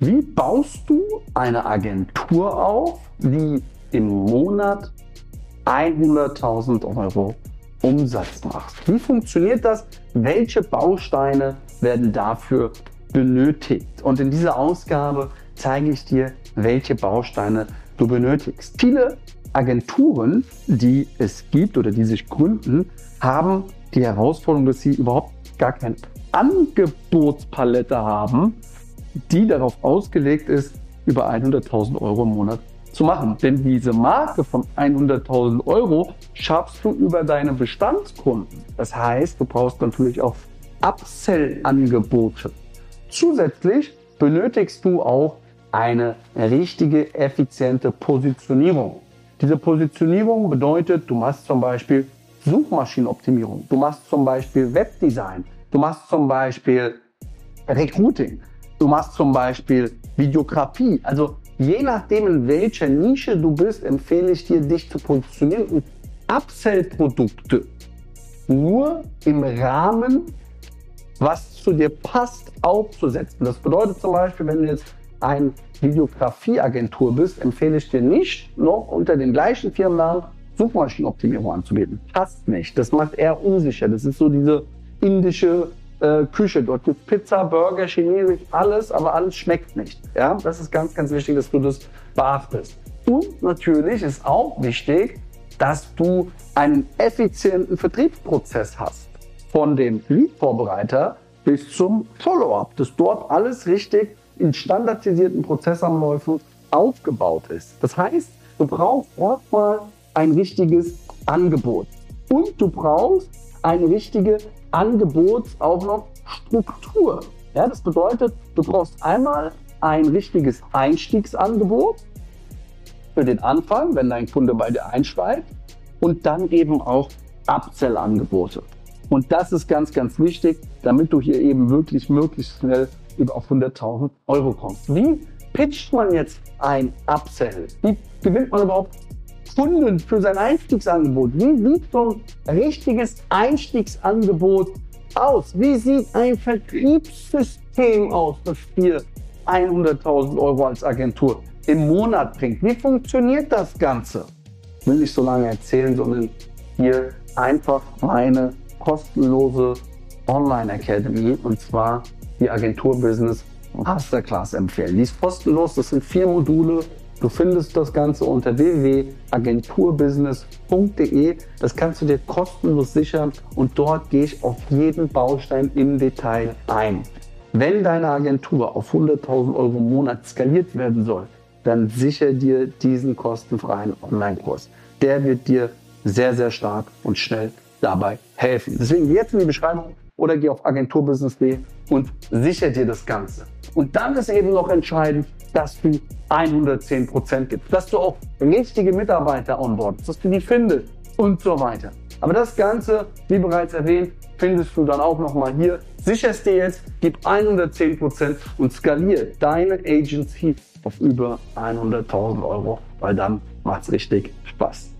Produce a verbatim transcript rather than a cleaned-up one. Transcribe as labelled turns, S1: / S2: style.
S1: Wie baust du eine Agentur auf, die im Monat hunderttausend Euro Umsatz macht? Wie funktioniert das? Welche Bausteine werden dafür benötigt? Und in dieser Ausgabe zeige ich dir, welche Bausteine du benötigst. Viele Agenturen, die es gibt oder die sich gründen, haben die Herausforderung, dass sie überhaupt gar keine Angebotspalette haben, die darauf ausgelegt ist, über hunderttausend Euro im Monat zu machen. Denn diese Marke von hunderttausend Euro schaffst du über deine Bestandskunden. Das heißt, du brauchst natürlich auch Upsell-Angebote. Zusätzlich benötigst du auch eine richtige, effiziente Positionierung. Diese Positionierung bedeutet, du machst zum Beispiel Suchmaschinenoptimierung, du machst zum Beispiel Webdesign, du machst zum Beispiel Recruiting, du machst zum Beispiel Videografie. Also je nachdem, in welcher Nische du bist, empfehle ich dir, dich zu positionieren und Upsell-Produkte nur im Rahmen, was zu dir passt, aufzusetzen. Das bedeutet zum Beispiel, wenn du jetzt eine Videografieagentur bist, empfehle ich dir nicht, noch unter den gleichen Firmennamen Suchmaschinenoptimierung anzubieten. Passt nicht. Das macht eher unsicher. Das ist so diese indische äh, Küche. Dort gibt es Pizza, Burger, Chinesisch, alles, aber alles schmeckt nicht. Ja, das ist ganz, ganz wichtig, dass du das beachtest. Und natürlich ist auch wichtig, dass du einen effizienten Vertriebsprozess hast. Von dem Lead-Vorbereiter bis zum Follow-up, dass dort alles richtig in standardisierten Prozessabläufen aufgebaut ist. Das heißt, du brauchst erstmal ein richtiges Angebot und du brauchst eine richtige Angebots auch noch Struktur. Ja, das bedeutet, du brauchst einmal ein richtiges Einstiegsangebot für den Anfang, wenn dein Kunde bei dir einsteigt, und dann eben auch Upsell-Angebote. Und das ist ganz, ganz wichtig, damit du hier eben wirklich möglichst schnell über auf hunderttausend Euro kommst. Wie pitcht man jetzt ein Upsell? Wie gewinnt man überhaupt Kunden für sein Einstiegsangebot? Wie sieht so ein richtiges Einstiegsangebot aus? Wie sieht ein Vertriebssystem aus, das dir hunderttausend Euro als Agentur im Monat bringt? Wie funktioniert das Ganze? Ich will nicht so lange erzählen, sondern hier einfach meine kostenlose Online Academy, und zwar die Agenturbusiness Masterclass empfehlen. Die ist kostenlos, das sind vier Module. Du findest das Ganze unter w w w punkt agenturbusiness punkt de. Das kannst du dir kostenlos sichern und dort gehe ich auf jeden Baustein im Detail ein. Wenn deine Agentur auf hunderttausend Euro im Monat skaliert werden soll, dann sicher dir diesen kostenfreien Online-Kurs. Der wird dir sehr, sehr stark und schnell dabei helfen. Deswegen geh jetzt in die Beschreibung oder geh auf agenturbusiness punkt de und sicher dir das Ganze. Und dann ist eben noch entscheidend, dass du hundertzehn Prozent gibst, dass du auch richtige Mitarbeiter onboardest, dass du die findest und so weiter. Aber das Ganze, wie bereits erwähnt, findest du dann auch nochmal hier. Sicherst dir jetzt, gib hundertzehn Prozent und skalier deine Agency auf über hunderttausend Euro, weil dann macht's richtig Spaß.